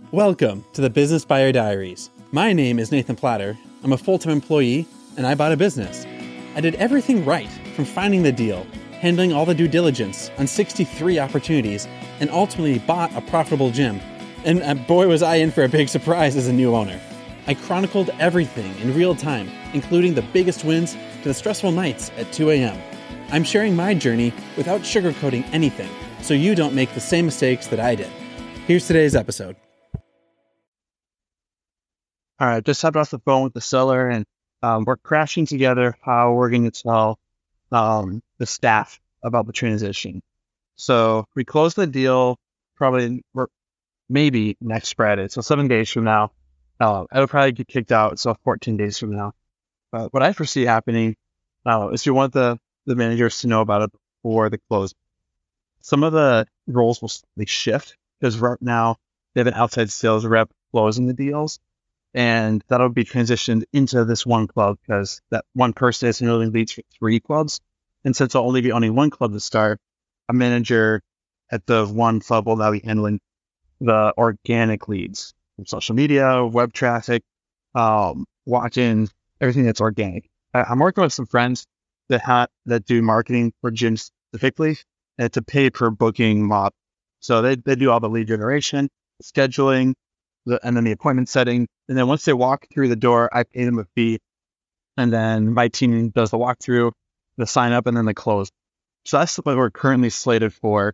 Welcome to the Business Buyer Diaries. My name is Nathan Platter. I'm a full-time employee, and I bought a business. I did everything right, from finding the deal, handling all the due diligence on 63 opportunities, and ultimately bought a profitable gym. And boy, was I in for a big surprise as a new owner. I chronicled everything in real time, including the biggest wins to the stressful nights at 2 a.m. I'm sharing my journey without sugarcoating anything, so you don't make the same mistakes that I did. Here's today's episode. All right, just hopped off the phone with the seller, and we're crashing together how we're going to tell the staff about the transition. So we closed the deal maybe next Friday, so 7 days from now. It'll probably get kicked out, so 14 days from now. What I foresee happening is we want the managers to know about it before the close. Some of the roles will shift because right now they have an outside sales rep closing the deals. And that'll be transitioned into this one club because that one person is really leads for 3 clubs. And since there'll only be one club to start, a manager at the one club will now be handling the organic leads from social media, web traffic, watching everything that's organic. I'm working with some friends that do marketing for gyms specifically, and it's a pay per booking model. So they do all the lead generation, scheduling, and then the appointment setting. And then once they walk through the door, I pay them a fee. And then my team does the walkthrough, the sign up, and then the close. So that's what we're currently slated for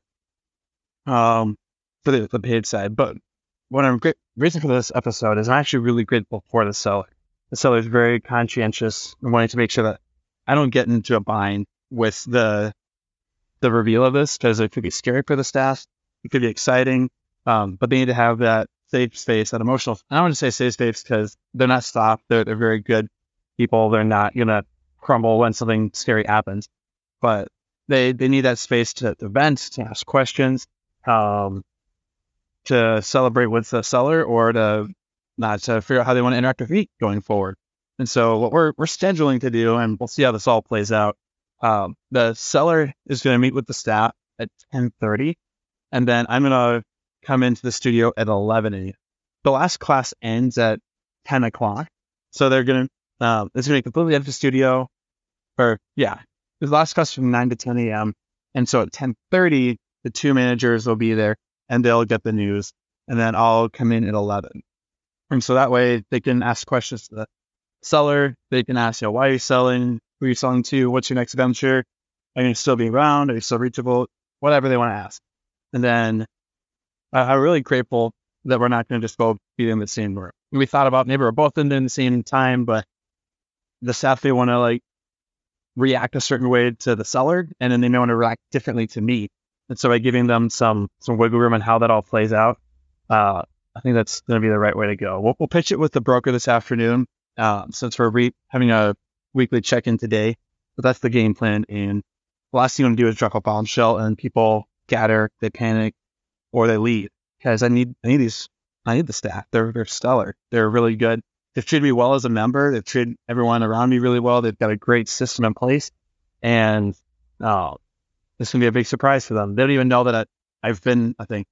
the paid side. But what I'm reason for this episode is I'm actually really grateful for the seller. The seller is very conscientious and wanting to make sure that I don't get into a bind with the reveal of this, because it could be scary for the staff. It could be exciting, but they need to have that safe space, that emotional. I don't want to say safe space because they're not soft. They're very good people. They're not going to crumble when something scary happens. But they need that space to vent, to ask questions, to celebrate with the seller, or to figure out how they want to interact with me going forward. And so what we're scheduling to do, and we'll see how this all plays out. The seller is going to meet with the staff at 10:30, and then I'm going to come into the studio at 11 a.m. The last class ends at 10 o'clock. So they're going to, it's going to be completely empty studio. The last class from 9 to 10 a.m. And so at 10:30, the 2 managers will be there and they'll get the news. And then I'll come in at 11. And so that way they can ask questions to the seller. They can ask, why are you selling? Who are you selling to? What's your next venture? Are you still be around? Are you still reachable? Whatever they want to ask. And then I'm really grateful that we're not going to just both be in the same room. We thought about maybe we're both in the same time, but the staff, they want to react a certain way to the seller, and then they may want to react differently to me. And so by giving them some wiggle room on how that all plays out, I think that's going to be the right way to go. We'll pitch it with the broker this afternoon, since we're having a weekly check-in today. But that's the game plan. And the last thing you want to do is drop a bombshell and people scatter, they panic, or they leave, because I need the staff. They're stellar. They're really good. They've treated me well as a member. They've treated everyone around me really well. They've got a great system in place, and this is gonna be a big surprise for them. They don't even know that I've been.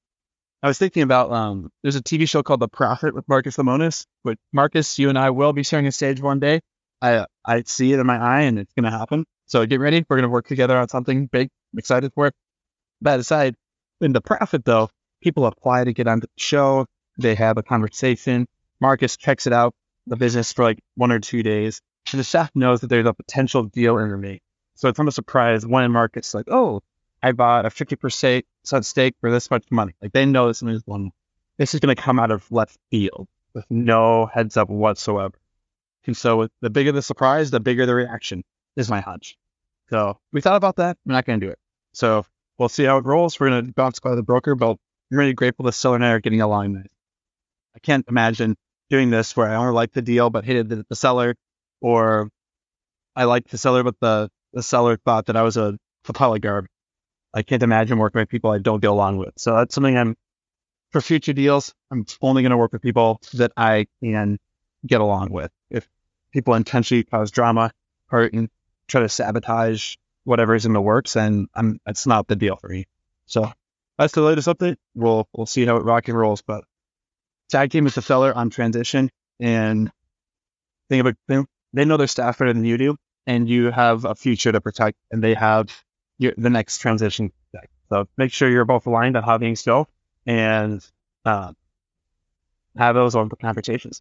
I was thinking about there's a TV show called The Prophet with Marcus Lemonis. But Marcus, you and I will be sharing a stage one day. I see it in my eye, and it's gonna happen. So get ready. We're gonna work together on something big. I'm excited for it. That aside, in The Prophet, though, people apply to get on the show. They have a conversation. Marcus checks it out, the business, for 1 or 2 days. And the staff knows that there's a potential deal in me. So it's almost a surprise when Marcus I bought a 50% stake for this much money. They know this is this is going to come out of left field with no heads up whatsoever. And so the bigger the surprise, the bigger the reaction, is my hunch. So we thought about that. We're not going to do it. So we'll see how it rolls. We're going to bounce by the broker, but I'm really grateful the seller and I are getting along nice. I can't imagine doing this where I only like the deal but hated the seller, or I liked the seller but the seller thought that I was a pile of garbage. I can't imagine working with people I don't get along with. So that's something for future deals, I'm only going to work with people that I can get along with. If people intentionally cause drama or try to sabotage whatever is in the works, and it's not the deal for me. So that's the latest update. We'll see how it rock and rolls, but tag team with the seller on transition and they know their staff better than you do, and you have a future to protect, and they have the next transition. So make sure you're both aligned on how things go, and have those open conversations.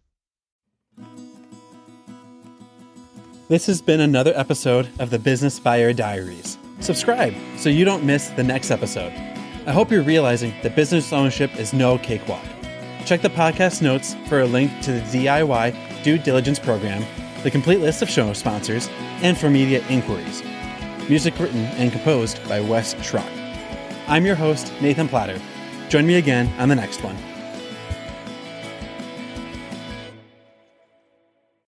This has been another episode of the Business Buyer Diaries. Subscribe so you don't miss the next episode. I hope you're realizing that business ownership is no cakewalk. Check the podcast notes for a link to the DIY Due Diligence Program, the complete list of show sponsors, and for media inquiries. Music written and composed by Wes Schrock. I'm your host, Nathan Platter. Join me again on the next one.